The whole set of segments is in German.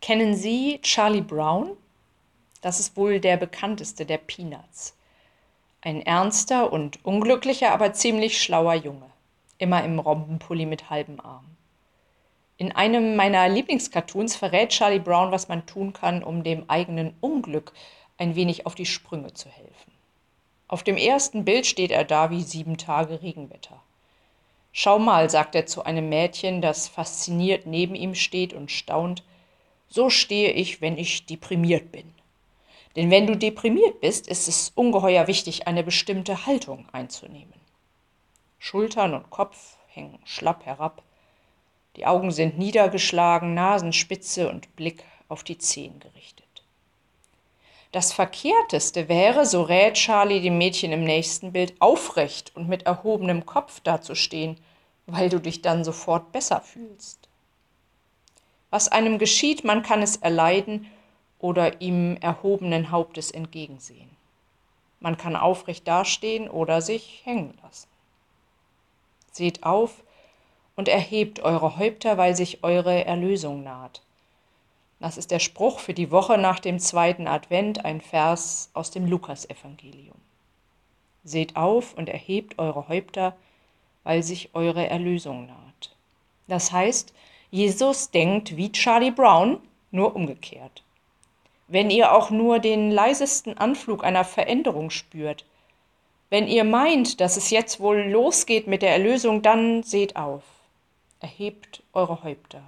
Kennen Sie Charlie Brown? Das ist wohl der bekannteste der Peanuts. Ein ernster und unglücklicher, aber ziemlich schlauer Junge. Immer im Rompenpulli mit halbem Arm. In einem meiner Lieblingscartoons verrät Charlie Brown, was man tun kann, um dem eigenen Unglück ein wenig auf die Sprünge zu helfen. Auf dem ersten Bild steht er da wie 7 Tage Regenwetter. Schau mal, sagt er zu einem Mädchen, das fasziniert neben ihm steht und staunt, so stehe ich, wenn ich deprimiert bin. Denn wenn du deprimiert bist, ist es ungeheuer wichtig, eine bestimmte Haltung einzunehmen. Schultern und Kopf hängen schlapp herab, die Augen sind niedergeschlagen, Nasenspitze und Blick auf die Zehen gerichtet. Das Verkehrteste wäre, so rät Charlie dem Mädchen im nächsten Bild, aufrecht und mit erhobenem Kopf dazustehen, weil du dich dann sofort besser fühlst. Was einem geschieht, man kann es erleiden oder ihm erhobenen Hauptes entgegensehen. Man kann aufrecht dastehen oder sich hängen lassen. Seht auf und erhebt eure Häupter, weil sich eure Erlösung naht. Das ist der Spruch für die Woche nach dem 2. Advent, ein Vers aus dem Lukasevangelium. Seht auf und erhebt eure Häupter, weil sich eure Erlösung naht. Das heißt, Jesus denkt wie Charlie Brown, nur umgekehrt. Wenn ihr auch nur den leisesten Anflug einer Veränderung spürt, wenn ihr meint, dass es jetzt wohl losgeht mit der Erlösung, dann seht auf, erhebt eure Häupter.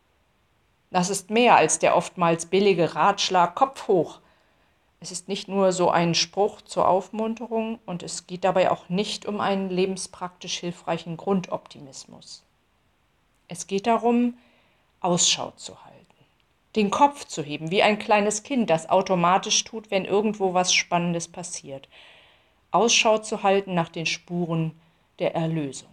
Das ist mehr als der oftmals billige Ratschlag Kopf hoch. Es ist nicht nur so ein Spruch zur Aufmunterung und es geht dabei auch nicht um einen lebenspraktisch hilfreichen Grundoptimismus. Es geht darum, Ausschau zu halten, den Kopf zu heben, wie ein kleines Kind, das automatisch tut, wenn irgendwo was Spannendes passiert. Ausschau zu halten nach den Spuren der Erlösung.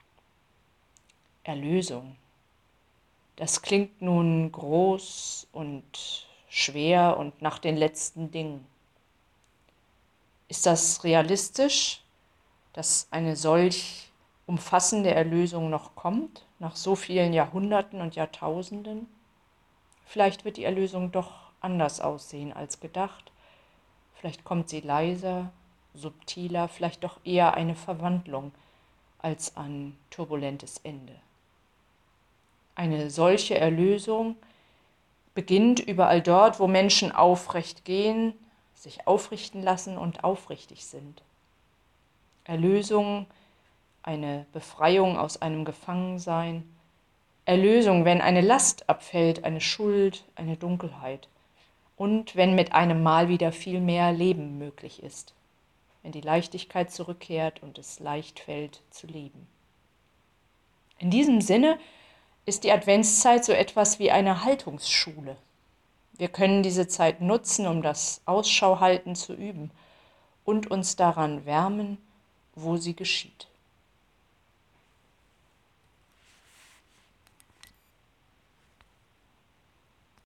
Erlösung. Das klingt nun groß und schwer und nach den letzten Dingen. Ist das realistisch, dass eine solch umfassende Erlösung noch kommt, nach so vielen Jahrhunderten und Jahrtausenden? Vielleicht wird die Erlösung doch anders aussehen als gedacht. Vielleicht kommt sie leiser, subtiler, vielleicht doch eher eine Verwandlung als ein turbulentes Ende. Eine solche Erlösung beginnt überall dort, wo Menschen aufrecht gehen, sich aufrichten lassen und aufrichtig sind. Erlösung, eine Befreiung aus einem Gefangensein. Erlösung, wenn eine Last abfällt, eine Schuld, eine Dunkelheit. Und wenn mit einem Mal wieder viel mehr Leben möglich ist. Wenn die Leichtigkeit zurückkehrt und es leicht fällt zu leben. In diesem Sinne ist die Adventszeit so etwas wie eine Haltungsschule. Wir können diese Zeit nutzen, um das Ausschauhalten zu üben und uns daran wärmen, wo sie geschieht.